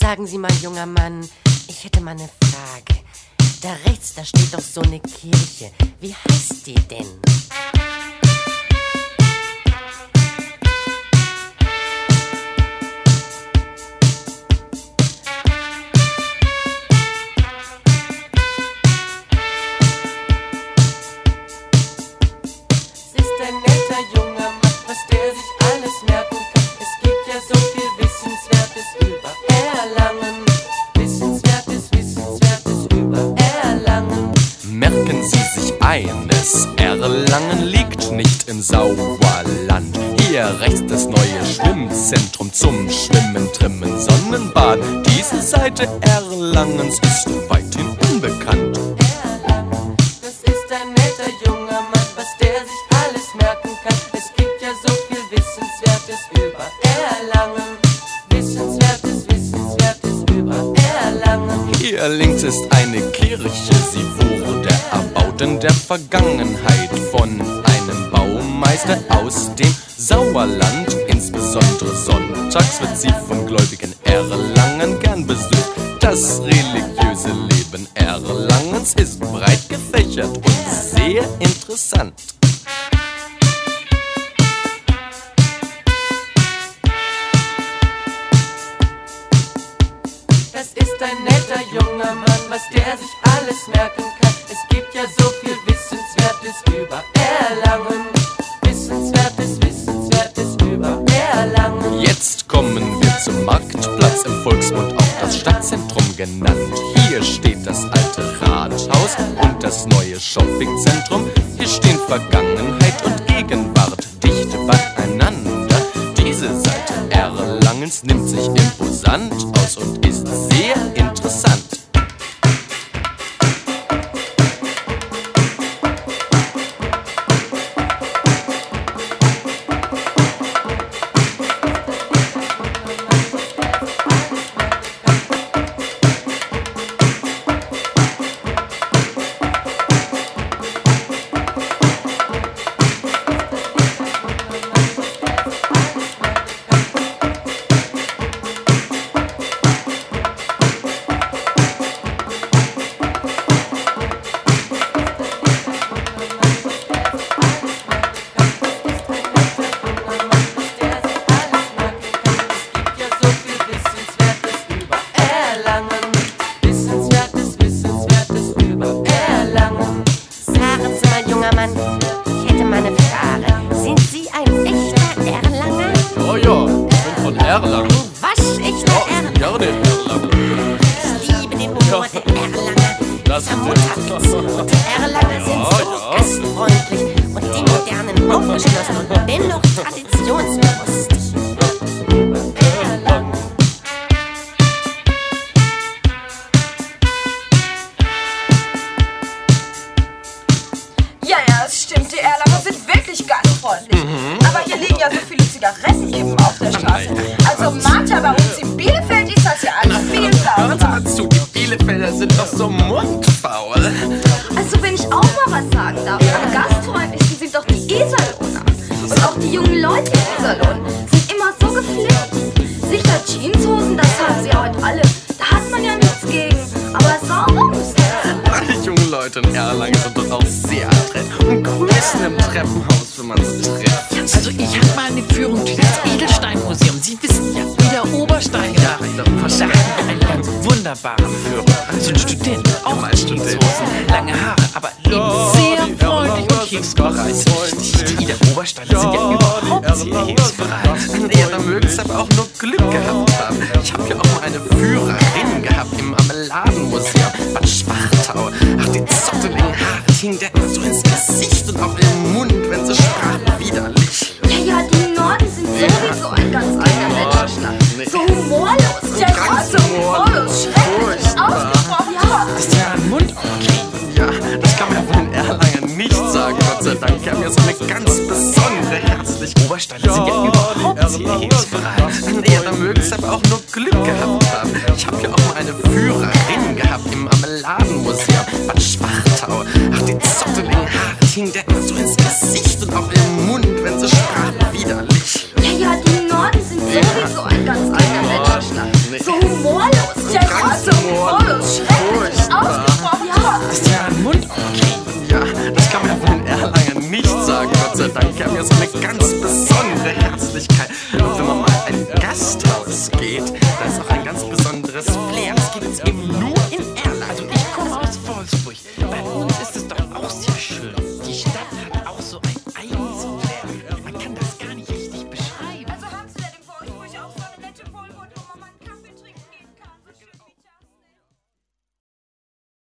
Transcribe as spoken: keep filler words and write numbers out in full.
Sagen Sie mal, junger Mann, ich hätte mal eine Frage. Da rechts, da steht doch so eine Kirche. Wie heißt die denn? Es ist ein netter junger Mann, was der sich alles merken kann. Es gibt ja so viel Wissenswertes über Erlangen. Wissenswertes, Wissenswertes über Erlangen. Merken Sie sich eines, Erlangen liegt nicht im Sauerland. Hier rechts das neue Schwimmzentrum zum Schwimmen, Trimmen, Sonnenbaden. Diese Seite Erlangens ist weithin unbekannt. Erlangen, das ist ein netter junger Mann, was der sich alles merken kann. Es gibt ja so viel Wissenswertes über Erlangen. Wissenswertes, Wissenswertes über Erlangen. Hier links ist eine Kirche, sie wurde erbaut in der Vergangenheit von einem Baumeister aus dem Sauerland. Insbesondere sonntags wird sie von Gläubigen Erlangen gern besucht. Das religiöse Leben Erlangens ist breit gefächert und sehr interessant. Das ist ein netter junger Mann, was der sich alles merken kann. Es gibt ja so viel Wissenswertes über Erlangen. Wissenswertes, Wissenswertes über Erlangen. Jetzt kommen wir zum Marktplatz, im Volksmund auch das Stadtzentrum genannt. Hier steht das alte Rathaus und das neue Shoppingzentrum. Hier stehen Vergangenheit und Gegenwart dicht beieinander. Diese Seite Erlangens nimmt sich imposant aus und ist sehr interessant. Erlangen. Waschechter Erlanger. Gerne Erlangen. Ich liebe den Humor der Erlanger. Das Vermutterwitz. Und die Erlanger sind so ja. gastfreundlich und die Modernen aufgeschlossen und dennoch traditionsbewusst. Erlangen. Ja, ja, es stimmt, die Erlanger sind wirklich gastfreundlich. Aber hier liegen ja so viele Zigaretten eben auf der Straße. Also Martha, bei uns in Bielefeld ist das ja alles viel Hören Sie sauberer. mal zu, die Bielefelder sind doch so mundfaul. Also wenn ich auch mal was sagen darf, am gastfreundlichsten sind doch die Iserlohner. Und auch die jungen Leute in Iserlohn sind immer so geflippt. Sicher Jeanshosen, das haben sie heute alle. Da hat man ja nichts gegen. Aber sauber müssen sie. Die jungen Leute in Erlangen sind doch auch sehr adrett und grüßen im Treppenhaus, wenn man sie trifft. Also ich hatte mal eine Führung durch das Edelsteinmuseum. Sie wissen ja, wie der Oberstein da. Da hatten wir eine ganz wunderbare Führung. So ein Student, auch mein Jeanshosen, lange Haare, aber lebt sehr freundlich und hilfsbereit. Die der Obersteine sind ja überhaupt sehr hilfsbereit. Ja, da mögen sie aber auch nur Glück gehabt haben. Ich habe ja auch mal eine Führerin gehabt im Marmeladenmuseum Bad Schwartau. Ach, die zotteligen Haare hingen der so ins Gesicht und auch im Mund, wenn sie sprachen, widerlich. Ja, ja, die Norden sind sowieso ein ganz eigener Menschenschlag. So humorlos. Ja, ja, so humorlos. Schrecklich ausgesprochen. Ja. Dass die mal den Mund aufkriegen. Ja, das kann man ja von den Erlangern nicht sagen, Gott sei Dank. Die haben ja so eine ganz besondere Herzlichkeit. Obersteine sind ja überhaupt sehr hilfsbereit. Ja, da mögen sie aber auch nur Glück gehabt haben. Ich habe ja auch mal eine Führerin gehabt im Marmeladenmuseum Bad Schwartau. Ach, die zotteligen Haare hingen der so ins Gesicht und auch im Mund, wenn sie sprachen, widerlich. Ja, ja, die Norden sind sowieso ein ganz eigener Menschenschlag. So humorlos. sagen, Gott sei Dank. Die haben ja so eine ganz besondere Herzlichkeit. Und wenn man mal einen Gast